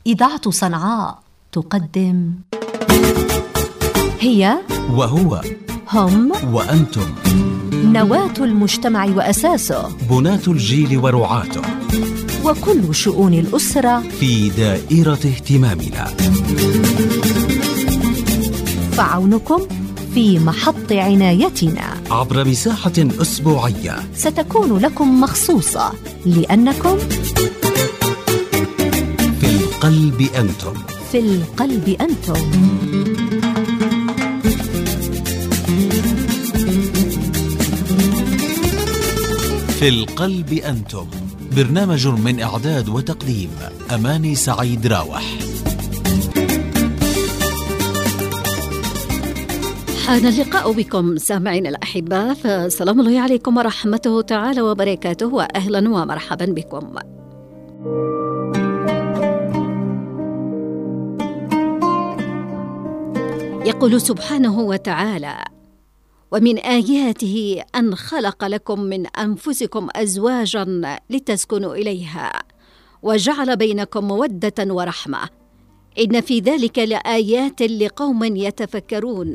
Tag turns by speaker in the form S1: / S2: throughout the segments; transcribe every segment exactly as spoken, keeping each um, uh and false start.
S1: إذاعة صنعاء تقدم هي
S2: وهو
S1: هم
S2: وأنتم،
S1: نواة المجتمع وأساسه،
S2: بناة الجيل ورعاته،
S1: وكل شؤون الأسرة
S2: في دائرة اهتمامنا.
S1: فعونكم في محط عنايتنا
S2: عبر مساحة أسبوعية
S1: ستكون لكم مخصوصة، لأنكم
S2: في القلب أنتم.
S1: في القلب أنتم.
S2: في القلب أنتم، برنامج من إعداد وتقديم أماني سعيد راوح.
S3: حان اللقاء بكم سامعين الأحباء، فسلام الله عليكم ورحمته تعالى وبركاته، وأهلا ومرحبا بكم. يقول سبحانه وتعالى: ومن آياته أن خلق لكم من أنفسكم أزواجا لتسكنوا إليها وجعل بينكم مودة ورحمة إن في ذلك لآيات لقوم يتفكرون.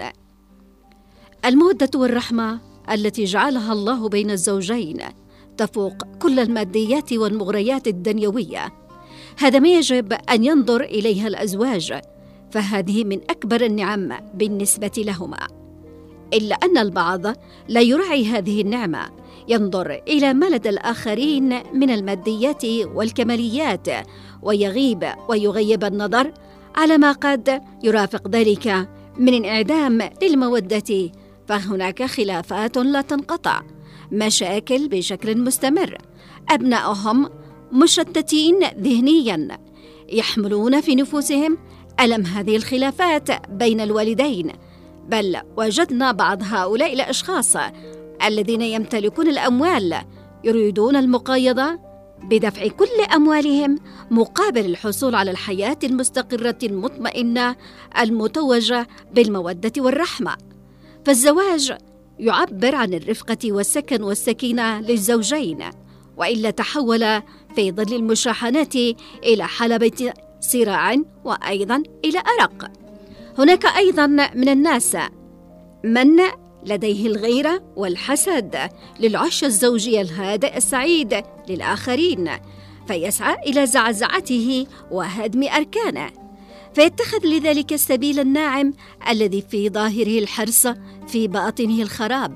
S3: المودة والرحمة التي جعلها الله بين الزوجين تفوق كل الماديات والمغريات الدنيوية. هذا ما يجب أن ينظر إليها الأزواج، فهذه من أكبر النعم بالنسبة لهما. إلا أن البعض لا يراعي هذه النعمة، ينظر إلى ما لدى الآخرين من الماديات والكماليات، ويغيب ويغيب النظر على ما قد يرافق ذلك من انعدام للمودة. فهناك خلافات لا تنقطع، مشاكل بشكل مستمر، أبنائهم مشتتين ذهنياً، يحملون في نفوسهم ألم هذه الخلافات بين الوالدين. بل وجدنا بعض هؤلاء الأشخاص الذين يمتلكون الأموال يريدون المقايضة بدفع كل أموالهم مقابل الحصول على الحياة المستقرة المطمئنة المتوجة بالمودة والرحمة. فالزواج يعبر عن الرفقة والسكن والسكينة للزوجين، وإلا تحول في ظل المشاحنات إلى حلبة صراع، وأيضا إلى أرق. هناك أيضا من الناس من لديه الغيرة والحسد للعش الزوجي الهادئ السعيد للآخرين، فيسعى إلى زعزعته وهدم أركانه، فيتخذ لذلك السبيل الناعم الذي في ظاهره الحرص في باطنه الخراب.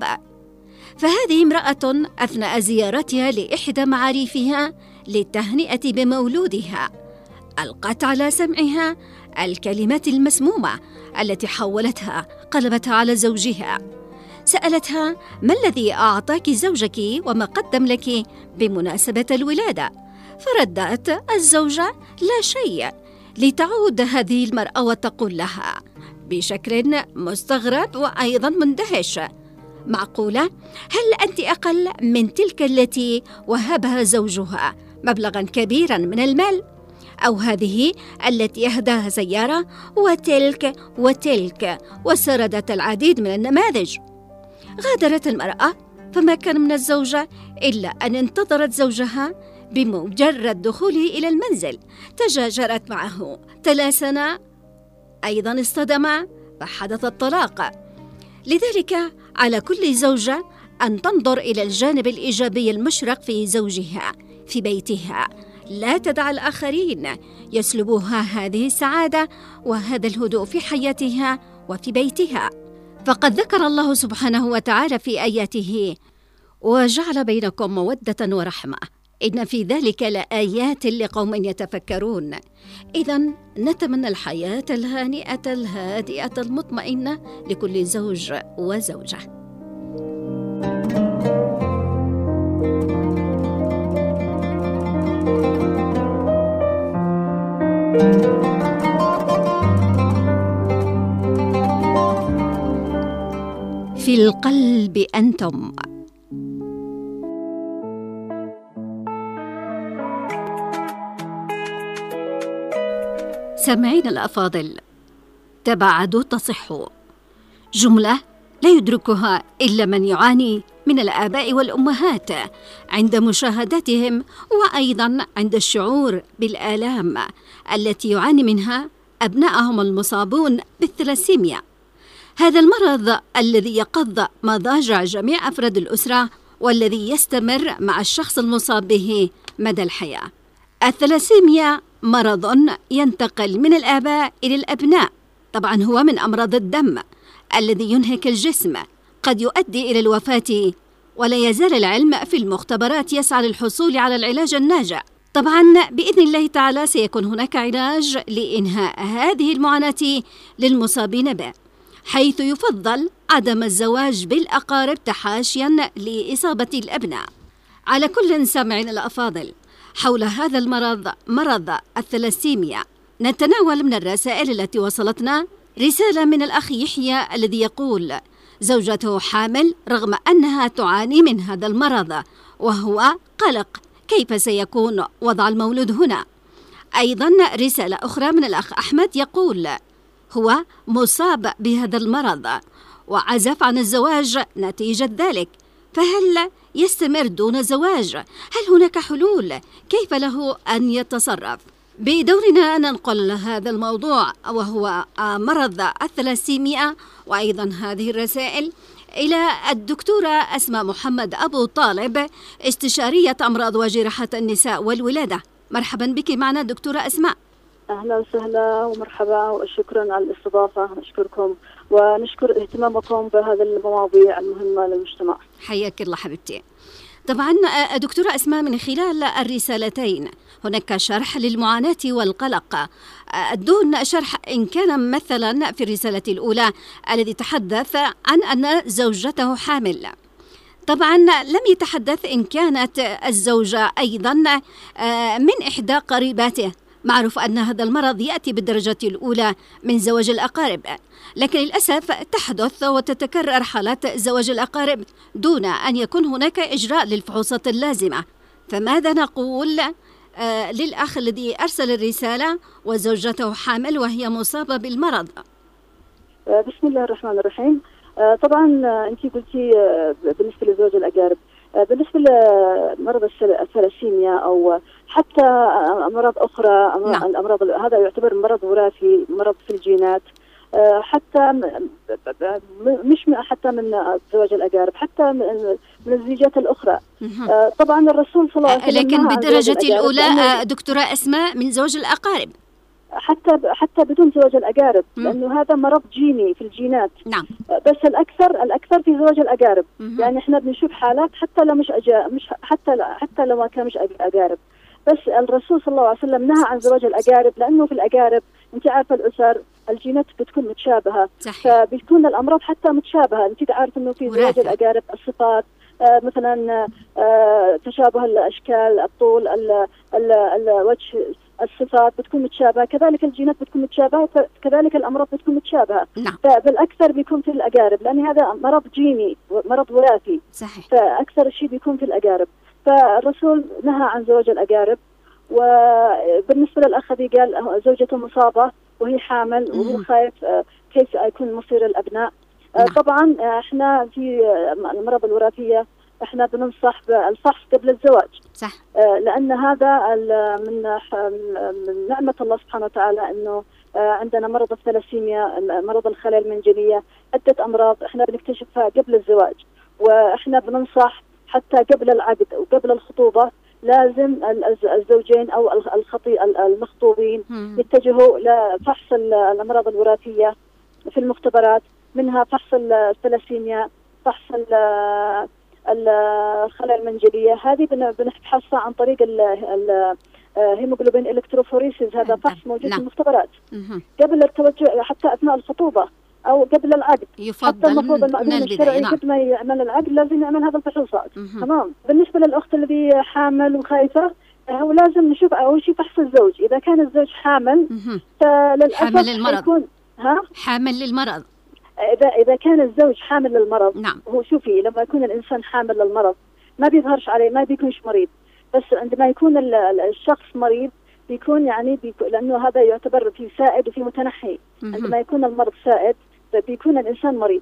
S3: فهذه امرأة أثناء زيارتها لإحدى معاريفها للتهنئة بمولودها ألقت على سمعها الكلمات المسمومة التي حولتها قلبتها على زوجها. سألتها: ما الذي أعطاك زوجك وما قدم لك بمناسبة الولادة؟ فردت الزوجة: لا شيء. لتعود هذه المرأة وتقول لها بشكل مستغرب وأيضا مندهش: معقولة؟ هل أنت أقل من تلك التي وهبها زوجها مبلغا كبيرا من المال؟ أو هذه التي أهداها سيارة، وتلك وتلك، وسردت العديد من النماذج. غادرت المرأة، فما كان من الزوجة إلا أن انتظرت زوجها. بمجرد دخوله إلى المنزل تجاجرت معه، تلاسنا، أيضا اصطدما، فحدث الطلاق. لذلك على كل زوجة أن تنظر إلى الجانب الإيجابي المشرق في زوجها في بيتها، لا تدع الآخرين يسلبوها هذه السعادة وهذا الهدوء في حياتها وفي بيتها. فقد ذكر الله سبحانه وتعالى في آياته: وجعل بينكم مودة ورحمة إن في ذلك لآيات لقوم يتفكرون. إذن نتمنى الحياة الهانئة الهادئة المطمئنة لكل زوج وزوجة. في القلب أنتم. سامعين الأفاضل، تباعدوا تصحوا، جملة لا يدركها إلا من يعاني من الآباء والأمهات عند مشاهدتهم، وأيضا عند الشعور بالآلام التي يعاني منها أبنائهم المصابون بالثلاسيميا. هذا المرض الذي يقض مضاجع جميع أفراد الأسرة والذي يستمر مع الشخص المصاب به مدى الحياة. الثلاسيميا مرض ينتقل من الآباء إلى الأبناء. طبعا هو من أمراض الدم الذي ينهك الجسم، قد يؤدي إلى الوفاة، ولا يزال العلم في المختبرات يسعى للحصول على العلاج الناجع. طبعا بإذن الله تعالى سيكون هناك علاج لإنهاء هذه المعاناة للمصابين به، حيث يفضل عدم الزواج بالأقارب تحاشيا لإصابة الأبناء. على كل سامعين الأفاضل، حول هذا المرض، مرض الثلاسيميا، نتناول من الرسائل التي وصلتنا رسالة من الأخ يحيى الذي يقول زوجته حامل رغم أنها تعاني من هذا المرض، وهو قلق كيف سيكون وضع المولود هنا. أيضا رسالة أخرى من الأخ أحمد يقول هو مصاب بهذا المرض وعزف عن الزواج نتيجة ذلك، فهل يستمر دون زواج؟ هل هناك حلول؟ كيف له أن يتصرف؟ بدورنا ننقل هذا الموضوع وهو مرض الثلاسيميا وأيضا هذه الرسائل إلى الدكتورة أسماء محمد أبو طالب، استشارية أمراض وجراحة النساء والولادة. مرحبا بك معنا دكتورة أسماء.
S4: أهلا وسهلا ومرحبا، وشكرا على الاستضافة. نشكركم ونشكر اهتمامكم بهذه المواضيع المهمة للمجتمع.
S3: حياك الله حبيبتي. طبعا دكتورة أسماء، من خلال الرسالتين هناك شرح للمعاناة والقلق دون شرح إن كان مثلا في الرسالة الأولى الذي تحدث عن أن زوجته حامل. طبعا لم يتحدث إن كانت الزوجة أيضا من إحدى قريباته. معروف أن هذا المرض يأتي بالدرجة الأولى من زواج الأقارب، لكن للأسف تحدث وتتكرر حالات زواج الأقارب دون أن يكون هناك إجراء للفحوصات اللازمة. فماذا نقول آه للأخ الذي أرسل الرسالة وزوجته حامل وهي مصابة بالمرض؟
S4: بسم الله الرحمن الرحيم. آه طبعا أنت قلتي آه بالنسبة لزواج الأقارب، آه بالنسبة لمرض الثلاسيميا أو حتى أمراض أخرى، نعم. الأمراض هذا يعتبر مرض وراثي، مرض في الجينات، حتى مش حتى من زواج الأقارب، حتى من الزيجات الأخرى. طبعا الرسول صلى الله عليه وسلم
S3: لكن بالدرجة الأولى دكتورة أسماء من زواج الأقارب،
S4: حتى حتى بدون زواج الأقارب، لأنه هذا مرض جيني في الجينات.
S3: نعم.
S4: بس الأكثر الأكثر في زواج الأقارب، يعني إحنا بنشوف حالات حتى لو مش أجا مش حتى حتى لو ما كان مش أقارب، بس الرسول صلى الله عليه وسلم نهى عن زواج الأقارب، لأنه في الأقارب أنت عارفة الأسر الجينات بتكون متشابهة، صحيح. فبتكون الأمراض حتى متشابهة. أنت عارفة إنه في زواج الأقارب الصفات آه مثلا آه تشابه الأشكال، الطول، الوجه، الصفات بتكون متشابهة، كذلك الجينات بتكون متشابهة، كذلك الأمراض بتكون متشابهة.
S3: نعم.
S4: فبالأكثر بيكون في الأقارب، لأن هذا مرض جيني، مرض وراثي،
S3: صحيح.
S4: فأكثر شيء بيكون في الأقارب. فالرسول نهى عن زواج الأقارب. وبالنسبة للأخ الذي قال زوجته مصابة وهي حامل وهو خايف كيف يكون مصير الأبناء، طبعا احنا في المرض الوراثية احنا بننصح بالفحص قبل الزواج،
S3: صح.
S4: لأن هذا من من نعمة الله سبحانه وتعالى إنه عندنا مرض الثلاسيميا، مرض الخلايا المنجلية، عدة أمراض احنا بنكتشفها قبل الزواج، واحنا بننصح حتى قبل العقد وقبل الخطوبة لازم الزوجين أو الخطي المخطوبين يتجهوا لفحص الأمراض الوراثية في المختبرات، منها فحص الثلاسيميا، فحص الخلايا المنجلية. هذه بنفحصها عن طريق الهيموغلوبين الكتروفوريسيس، هذا فحص موجود في المختبرات قبل التوجه، حتى أثناء الخطوبة أو قبل العقد.
S3: يفضل
S4: حتى المفروض المأذون الشرعي قبل ما يعمل العقد لازم يعمل هذا الفحوصات. تمام. بالنسبة للأخت اللي حامل وخايفة، هو لازم نشوف أول شيء فحص الزوج. إذا كان الزوج حامل فللأسف
S3: حامل للمرض
S4: يكون ها
S3: حامل للمرض.
S4: إذا إذا كان الزوج حامل للمرض،
S3: نعم.
S4: هو شوفي لما يكون الإنسان حامل للمرض ما بيظهرش عليه، ما بيكونش مريض، بس عندما يكون الشخص مريض بيكون يعني بيكون، لأنه هذا يعتبر في سائد وفي متنحي. عندما يكون المرض سائد بيكون الإنسان مريض،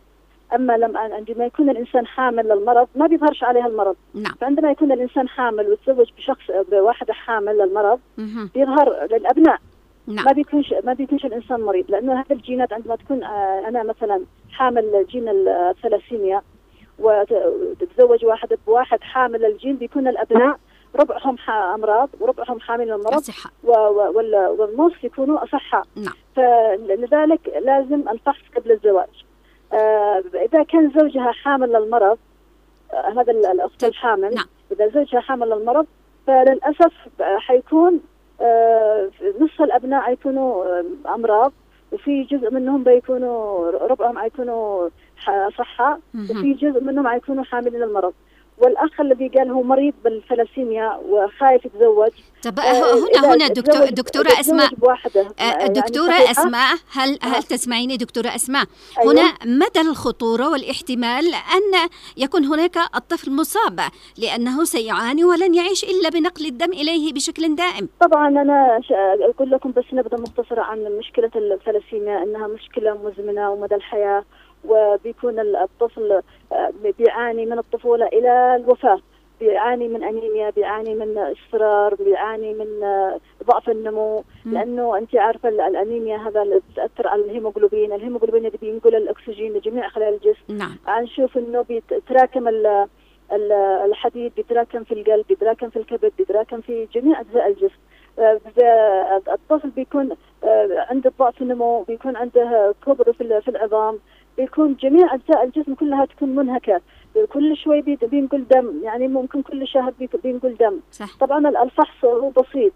S4: أما لما عندما يكون الإنسان حامل للمرض ما بيظهرش عليها المرض.
S3: نعم.
S4: فعندما يكون الإنسان حامل ويتزوج بشخص بواحدة حامل للمرض
S3: مهم.
S4: بيظهر للأبناء.
S3: نعم.
S4: ما بيكونش ما بيكونش الإنسان مريض، لأنه هذه الجينات عندما تكون آه، أنا مثلا حامل جين الثلاسيميا وتتزوج واحد بواحد حامل الجين، بيكون الأبناء ربعهم أمراض وربعهم حامل المرض
S3: أصحاء.
S4: والنص يكونوا أصحاء.
S3: نعم.
S4: فلذلك لازم الفحص قبل الزواج. آه إذا كان زوجها حامل للمرض، آه هذا الأخت الحامل،
S3: نعم.
S4: إذا زوجها حامل للمرض فللأسف حيكون آه نصف الأبناء حيكونوا آه أمراض، وفي جزء منهم بيكونوا ربعهم حيكونوا صحة، وفي جزء منهم حيكونوا حاملين المرض. والأخ الذي قال هو مريض بالثلاسيميا وخايف يتزوج.
S3: طب هنا هنا دكتور دكتورة أسماء دكتورة يعني أسماء هل هل تسمعيني دكتورة أسماء؟ أيوة. هنا مدى الخطورة والاحتمال أن يكون هناك الطفل مصاب، لأنه سيعاني ولن يعيش إلا بنقل الدم إليه بشكل دائم.
S4: طبعا أنا أقول لكم بس نبدأ مختصرة عن مشكلة الثلاسيميا، أنها مشكلة مزمنة ومدى الحياة، وبيكون الطفل بيعاني من الطفولة إلى الوفاة، بيعاني من أنيميا، بيعاني من إصفرار، بيعاني من ضعف النمو. م. لأنه أنت عارفة الأنيميا هذا اللي تأثر على الهيموغلوبين، الهيموغلوبين اللي بينقل الأكسجين لجميع خلايا الجسم.
S3: نعم.
S4: نشوف إنه بيتراكم الحديد، بيتراكم في القلب، بيتراكم في الكبد، بيتراكم في جميع أجزاء الجسم. الطفل بيكون عنده ضعف النمو، بيكون عنده كبر في العظام، بيكون جميع أجزاء الجسم كلها تكون منهكة، كل شوي بينقل دم، يعني ممكن كل شهر بينقل دم.
S3: صح.
S4: طبعا الفحص هو بسيط،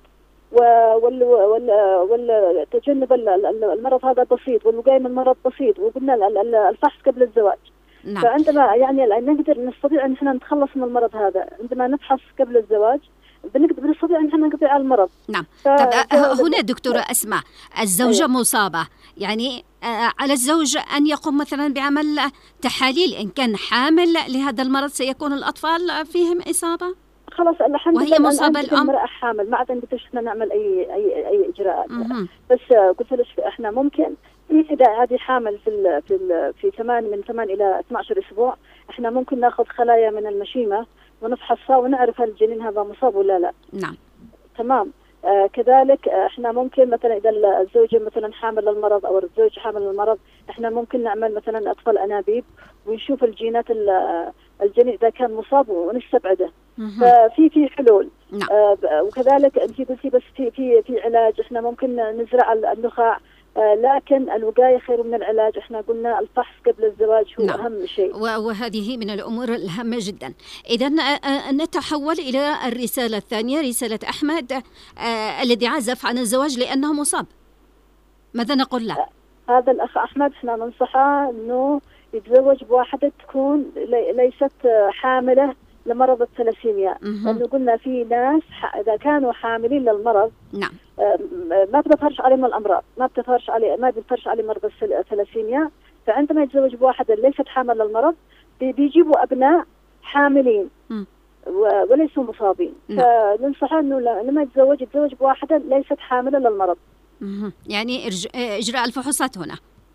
S4: والتجنب المرض هذا بسيط، والوقاية من المرض بسيط، وقلنا الفحص قبل الزواج.
S3: نعم.
S4: فعندما يعني نقدر نستطيع أن احنا نتخلص من المرض هذا عندما نفحص قبل الزواج، بنقدر نستطيع أن احنا نقضي على المرض.
S3: نعم. طب هنا دكتورة أسماء، الزوجة أيوة. مصابة، يعني على الزوج أن يقوم مثلا بعمل تحاليل إن كان حامل لهذا المرض، سيكون الأطفال فيهم إصابة؟
S4: خلاص الحمد لله
S3: وهي مصابة الأم،
S4: المرأة حامل، ما عاد نقدرش احنا نعمل أي أي أي إجراءات. م- بس قلت لك احنا ممكن إذا هذه حامل في ال في ال في ثمان من ثمان إلى اثني عشر أسبوع، احنا ممكن ناخذ خلايا من المشيمة ونفحصها ونعرف هل الجنين هذا مصاب ولا لا.
S3: نعم.
S4: تمام. آه كذلك آه احنا ممكن مثلا اذا الزوجه مثلا حامل للمرض او الزوج حامل للمرض، احنا ممكن نعمل مثلا اطفال انابيب ونشوف الجينات الجنين اذا كان مصاب ونستبعده. ففي في حلول.
S3: نعم.
S4: آه وكذلك انت قلتي بس في في في علاج، احنا ممكن نزرع النخاع، آه لكن الوقاية خير من العلاج. احنا قلنا الفحص قبل الزواج هو نعم. أهم شيء،
S3: وهذه من الأمور الهامة جدا. إذن نتحول إلى الرسالة الثانية، رسالة أحمد آه الذي عزف عن الزواج لأنه مصاب، ماذا نقول له؟
S4: آه هذا الأخ أحمد احنا ننصحه أنه يتزوج بواحدة تكون ليست حاملة لمرض الثلاسيميا، لأنه قلنا في ناس إذا كانوا حاملين للمرض
S3: نعم
S4: ما بتظهرش عليهم الأمراض، ما بتظهرش عليه ما بتظهرش عليه مرض الثلاسيميا. فعندما يتزوج بواحدة ليست حامل للمرض بيجيبوا أبناء حاملين م. وليسوا مصابين. فننصحه إنه لما يتزوج يتزوج بواحدة ليست حاملة للمرض.
S3: م. يعني إجراء الفحوصات هنا،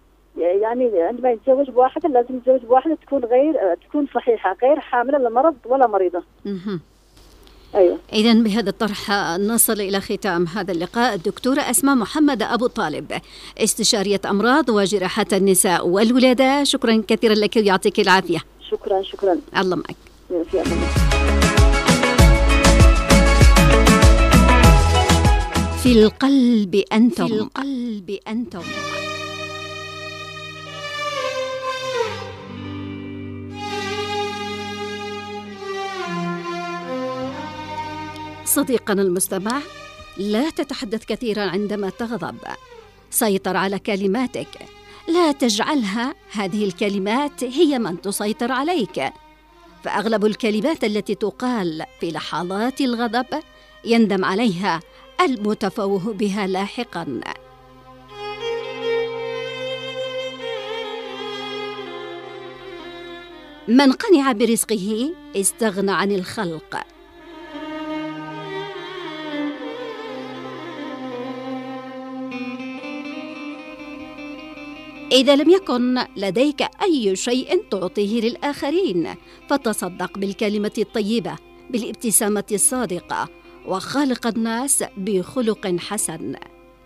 S4: يعني عندما يتزوج بواحدة لازم يتزوج بواحدة تكون غير تكون صحيحة، غير حاملة للمرض ولا مريضة.
S3: م-
S4: أيوة.
S3: إذن بهذا الطرح نصل إلى ختام هذا اللقاء. الدكتورة أسماء محمد أبو طالب، استشارية أمراض وجراحة النساء والولادة، شكرا كثيرا لك ويعطيك العافية.
S4: شكرا شكرا.
S3: الله معك.
S4: في أمان.
S3: في القلب أنتم، في القلب أنتم. صديقنا المستمع، لا تتحدث كثيرا عندما تغضب، سيطر على كلماتك، لا تجعلها هذه الكلمات هي من تسيطر عليك، فأغلب الكلمات التي تقال في لحظات الغضب يندم عليها المتفوه بها لاحقا. من قنع برزقه استغنى عن الخلق. إذا لم يكن لديك أي شيء تعطيه للآخرين فتصدق بالكلمة الطيبة، بالابتسامة الصادقة، وخالق الناس بخلق حسن.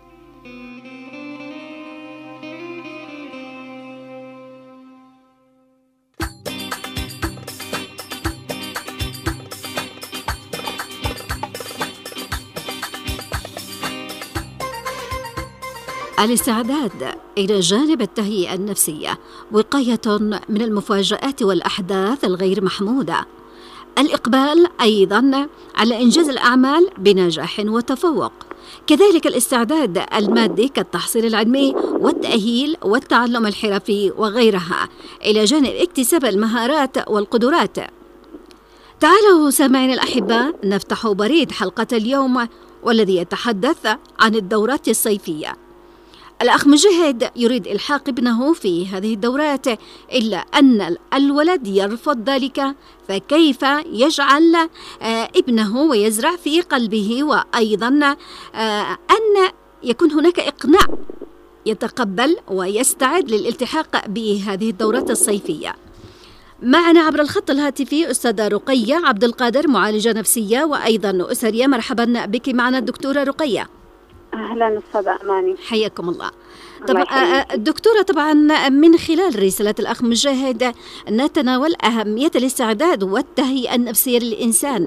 S3: الاستعداد إلى جانب التهيئة النفسية وقاية من المفاجآت والأحداث الغير محمودة. الإقبال أيضاً على إنجاز الأعمال بنجاح وتفوق. كذلك الاستعداد المادي كالتحصيل العلمي والتأهيل والتعلم الحرفي وغيرها، إلى جانب اكتساب المهارات والقدرات. تعالوا سامعين الأحباء نفتح بريد حلقة اليوم، والذي يتحدث عن الدورات الصيفية. الأخ مجاهد يريد إلحاق ابنه في هذه الدورات، إلا أن الولد يرفض ذلك، فكيف يجعل ابنه ويزرع في قلبه وأيضا أن يكون هناك إقناع يتقبل ويستعد للالتحاق بهذه الدورات الصيفية؟ معنا عبر الخط الهاتفي أستاذة رقية عبد القادر، معالجة نفسية وأيضا أسرية. مرحبا بك معنا الدكتورة رقية.
S5: أهلا أستاذة أماني،
S3: حياكم الله. طبعا الدكتورة، طبعا من خلال رسالة الأخ مجاهد نتناول أهمية الاستعداد والتهيئة النفسية للإنسان.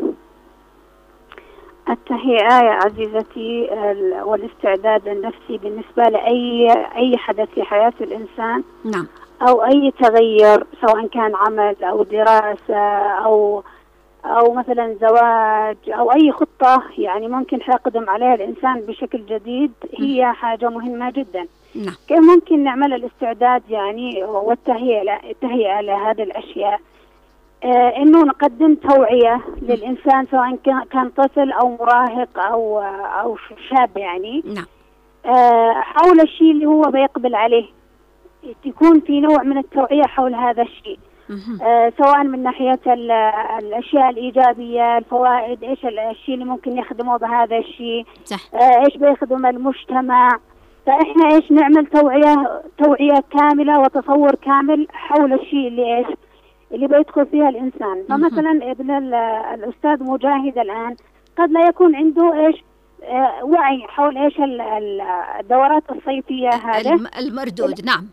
S5: التهيئة يا عزيزتي والاستعداد النفسي بالنسبة لأي أي حدث في حياة الإنسان،
S3: نعم،
S5: أو أي تغير، سواء كان عمل أو دراسة أو أو مثلا زواج أو أي خطة يعني ممكن يقدم عليها الإنسان بشكل جديد، هي حاجة مهمة جدا.
S3: نعم.
S5: كيف ممكن نعمل الاستعداد يعني والتهيئة التهيئة لهذه الأشياء؟ آه إنه نقدم توعية للإنسان، سواء كان طفل أو مراهق أو أو شاب يعني.
S3: نعم.
S5: آه حول الشيء اللي هو بيقبل عليه، يكون في نوع من التوعية حول هذا الشيء. آه سواء من ناحية الأشياء الإيجابية، الفوائد، إيش الشيء اللي ممكن يخدمه بهذا الشيء، آه إيش بيخدم المجتمع. فإحنا إيش نعمل توعية توعية كاملة وتصور كامل حول الشيء اللي إيش اللي بيدخل فيها الإنسان. فمثلا ابن الأستاذ مجاهد الآن قد لا يكون عنده إيش آه وعي حول إيش الدورات الصيفية هذا
S3: المردود. نعم.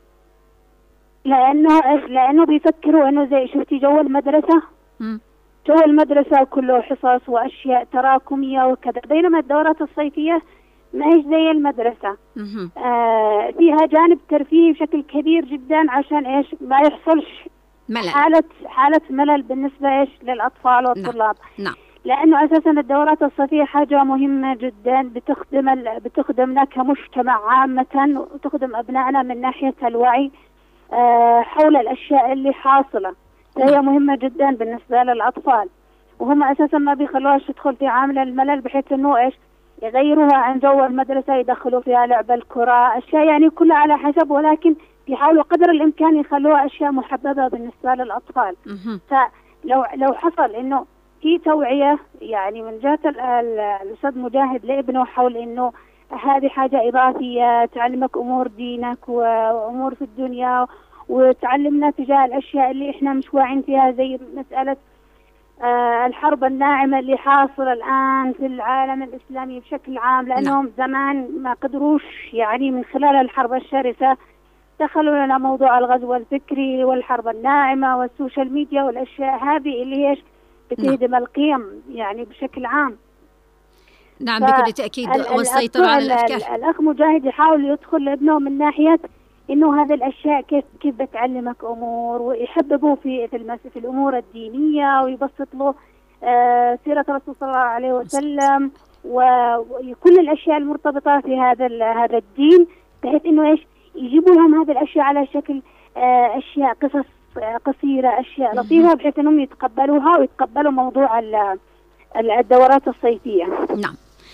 S5: لأنه لأنه بيفكروا إنه زي شفتي جو المدرسة، م. جو المدرسة كله حصص وأشياء تراكمية وكذا، بينما الدورات الصيفية ما هيش زي المدرسة. آه فيها جانب ترفيهي بشكل كبير جدا، عشان إيش ما يحصلش
S3: ملل.
S5: حالة حالة ملل بالنسبة إيش للأطفال والطلاب.
S3: نعم. نعم.
S5: لأنه أساسا الدورات الصيفية حاجة مهمة جدا، بتخدم بتخدمنا كمجتمع عامة، وتخدم أبنائنا من ناحية الوعي حول الأشياء اللي حاصلة. فهي مهمة جدا بالنسبة للأطفال، وهم أساسا ما بيخلوهاش تدخل في عامل الملل، بحيث إنه إيش يغيروها عن جو المدرسة، يدخلوا فيها لعب الكرة، أشياء يعني كلها على حسب، ولكن يحاولوا قدر الإمكان يخلوها أشياء محببة بالنسبة للأطفال. فلو لو حصل إنه في توعية يعني من جهة الأستاذ مجاهد لابنه حول إنه هذه حاجة إضافية تعلمك أمور دينك وأمور في الدنيا، وتعلمنا تجاه الأشياء اللي إحنا مش واعين فيها، زي مسألة آه الحرب الناعمة اللي حاصلة الآن في العالم الإسلامي بشكل عام، لأنهم زمان ما قدروش يعني من خلال الحرب الشرسة دخلوا لنا موضوع الغزو الفكري والحرب الناعمة والسوشيال ميديا والأشياء هذه اللي هيش بتهدم القيم يعني بشكل عام.
S3: نعم بكل تأكيد، والسيطرة على الأفكار.
S5: الأخ مجاهد يحاول يدخل لابنه من ناحية إنه هذه الأشياء كيف كيف بتعلمك أمور، ويحببه في في, المس في الأمور الدينية، ويبسط له آه سيرة الرسول صلى الله عليه وسلم وكل الأشياء المرتبطة في هذا هذا الدين، بحيث إنه إيش يجيبوا لهم هذه الأشياء على شكل آه أشياء قصص قصيرة، أشياء لطيفة، بحيث إنهم يتقبلوها ويتقبلوا موضوع الدورات الصيفية.
S3: نعم.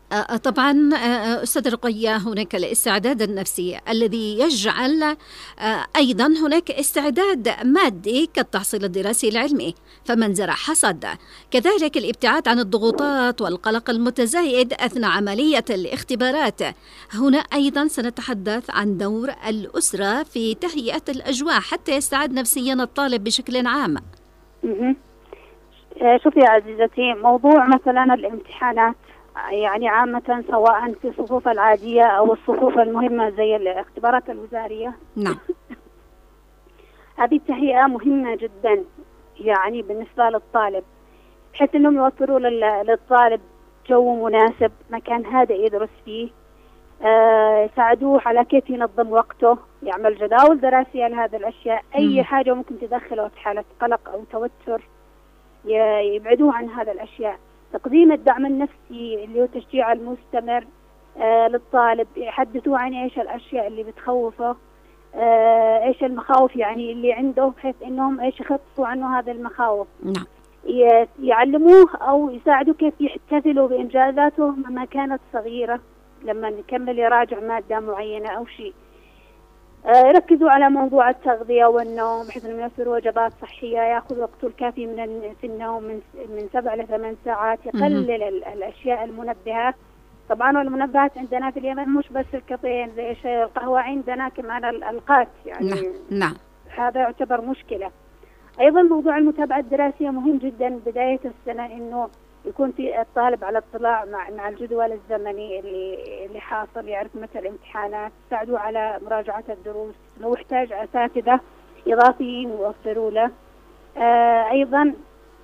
S3: طبعا أستاذ رقية، هناك الاستعداد النفسي الذي يجعل أيضا هناك استعداد مادي كالتحصيل الدراسي العلمي، فمن زرع حصد. كذلك الابتعاد عن الضغوطات والقلق المتزايد أثناء عملية الاختبارات. هنا أيضا سنتحدث عن دور الأسرة في تهيئة الأجواء حتى يستعد نفسيا الطالب بشكل عام.
S5: شوفي يا عزيزتي، موضوع مثلا الامتحانات يعني عامة سواء في الصفوف العادية أو الصفوف المهمة زي الاختبارات الوزارية.
S3: نعم.
S5: هذه التهيئة مهمة جدا يعني بالنسبة للطالب، بحيث أنهم يوفروا للطالب جو مناسب، مكان هادئ يدرس فيه، آه يساعدوه على كيف ينظم وقته، يعمل جداول دراسية لهذه الأشياء. أي حاجة ممكن تدخله في حالة قلق أو توتر يبعدوه عن هذه الأشياء. تقديم الدعم النفسي اللي هو التشجيع المستمر آه للطالب، يحدثوه عن ايش الاشياء اللي بتخوفه، آه ايش المخاوف يعني اللي عنده، بحيث انهم ايش يخففوا عنه هذه المخاوف.
S3: نعم.
S5: يعلموه او يساعدوه كيف يحتفلوا بانجازاته مهما كانت صغيره، لما يكمل يراجع ماده معينه او شيء. آه يركزوا على موضوع التغذية والنوم، بحيث انهم يوفروا وجبات صحية، ياخذ وقته الكافي من في النوم من من سبع لثمان ساعات، يقلل الاشياء المنبهات. طبعا والمنبهات عندنا في اليمن مش بس الكافيين زي الشاي والقهوة، عندنا كمان القات يعني.
S3: نعم. نعم.
S5: هذا يعتبر مشكلة. ايضا موضوع المتابعة الدراسية مهم جدا بداية السنة، انه يكون في الطالب على اطلاع مع مع الجدول الزمني اللي اللي حاصل، يعرف متى الامتحانات، يساعدوه على مراجعة الدروس، لو احتاج أساتذة إضافيين يوفروا له. آه أيضا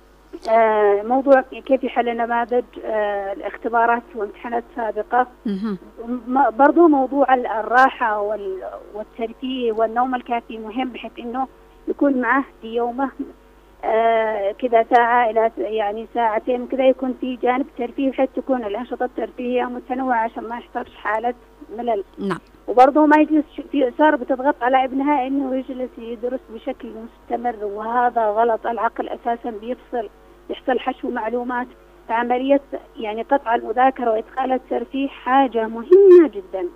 S5: آه موضوع كيف يحل نماذج آه الاختبارات وامتحانات سابقة. برضو موضوع الراحة والترفيه والنوم الكافي مهم، بحيث إنه يكون معه في يومه آه كذا ساعة إلى يعني ساعتين كذا، يكون في جانب ترفيه، بحيث تكون الأنشطة الترفيهية متنوعة عشان ما يحصلش حالة ملل.
S3: نعم.
S5: وبرضه ما يجلس في إثارة بتضغط على ابنها إنه يجلس يدرس بشكل مستمر، وهذا غلط. العقل أساسا بيفصل، يحصل حشو معلومات. فعملية يعني قطع المذاكرة وإدخال الترفيه حاجة مهمة جدا.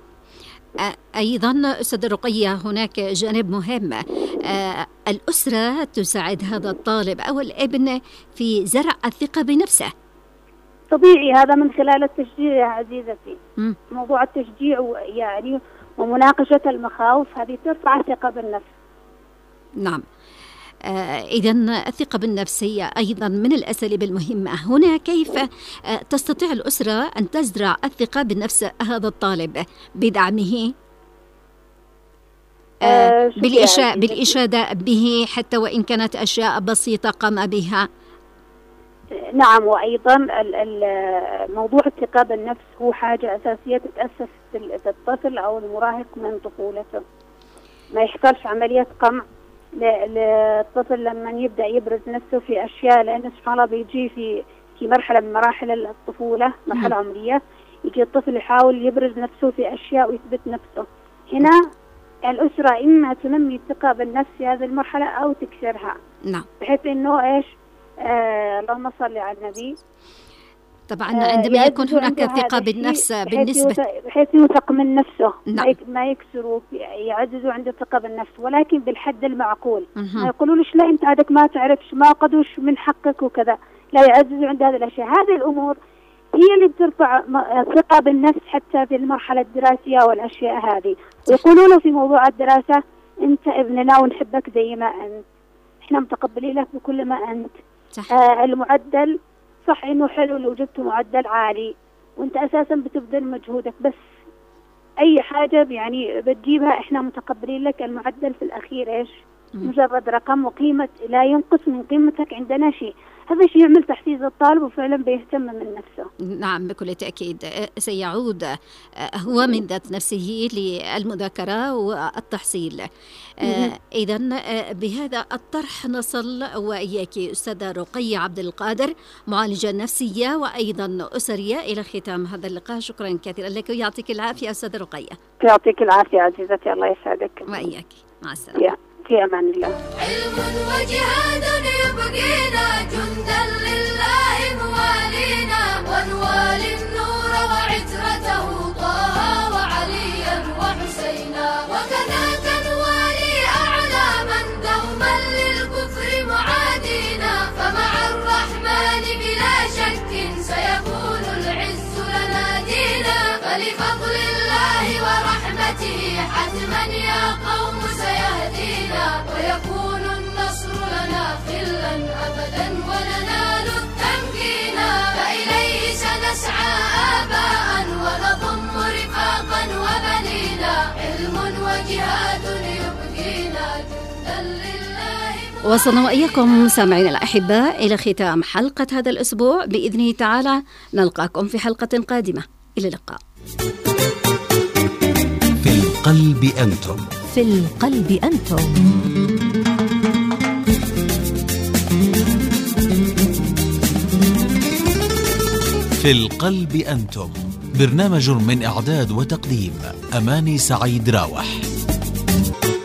S3: أيضا أستاذ رقية، هناك جانب مهم، آه الأسرة تساعد هذا الطالب أو الابن في زرع الثقة بنفسه.
S5: طبيعي، هذا من خلال التشجيع يا عزيزتي.
S3: م.
S5: موضوع التشجيع يعني ومناقشة المخاوف، هذه ترفع الثقة بالنفس.
S3: نعم. آه إذن الثقة بالنفس هي أيضا من الأساليب المهمة. هنا كيف آه تستطيع الأسرة أن تزرع الثقة بالنفس هذا الطالب؟ بدعمه، آه آه بالإشاء بالإشادة به حتى وإن كانت أشياء بسيطة قام بها.
S5: نعم. وأيضا موضوع الثقة بالنفس هو حاجة أساسية تتأسس في الطفل أو المراهق من طفولته. ما يحصلش عملية قمع للطفل لما يبدأ يبرز نفسه في أشياء، لأن سبحان الله بيجي في في مرحلة من مراحل الطفولة، مرحلة عمرية، يجي الطفل يحاول يبرز نفسه في أشياء ويثبت نفسه. هنا الأسرة إما تنمي الثقة بالنفس في هذه المرحلة أو تكسرها.
S3: نعم.
S5: بحيث إنه إيش آه اللهم صل على النبي.
S3: طبعا عندما يكون هناك ثقة بالنفس بالنسبة
S5: بحيث يوثق من نفسه.
S3: نعم.
S5: ما يكسروا، يعززوا عنده الثقة بالنفس، ولكن بالحد المعقول.
S3: مه.
S5: ما يقولولش لا أنت هذاك ما تعرفش، ما قدوش من حقك وكذا. لا، يعززوا عند هذه الأشياء. هذه الأمور هي اللي بترفع الثقة بالنفس حتى في المرحلة الدراسية والأشياء هذه. ويقولوا له في موضوع الدراسة أنت ابننا ونحبك زي ما أنت، إحنا متقبلين لك بكل ما أنت.
S3: صح.
S5: آه المعدل صح إنه حلو لو جبت معدل عالي وأنت أساسا بتبذل مجهودك، بس أي حاجة يعني بتجيبها إحنا متقبلين لك. المعدل في الأخير إيش؟ مجرد رقم، وقيمة لا ينقص من قيمتك عندنا شيء. هذا الشيء يعمل تحفيز الطالب وفعلا بيهتم من نفسه.
S3: نعم بكل تأكيد سيعود هو من ذات نفسه للمذاكرة والتحصيل. إذن بهذا الطرح نصل وإياك أستاذة رقية عبد القادر، معالجة نفسية وأيضا أسرية، إلى ختام هذا اللقاء. شكرا كثيرا لك ويعطيك العافية أستاذة رقية.
S5: يعطيك العافية عزيزتي، الله يسعدك.
S3: وإياك، مع السلامة.
S5: في أمان الله.
S6: علم وجهاد يبقينا جندا لله موالينا، ونوالي النور الله ورحمته حتما يا قوم سيهدينا، ويكون النصر لنا خلا أبدا وننال التمكينا، فإليه سنسعى آباء ونضم رفاقا وبنينا، علم وجهاد يبقينا جندا لله.
S3: وصلنا وإياكم سامعينا الأحباء إلى ختام حلقة هذا الأسبوع، بإذنه تعالى نلقاكم في حلقة قادمة، إلى اللقاء.
S2: في القلب أنتم.
S1: في القلب أنتم.
S2: في القلب أنتم، برنامج من إعداد وتقديم أماني سعيد راوح.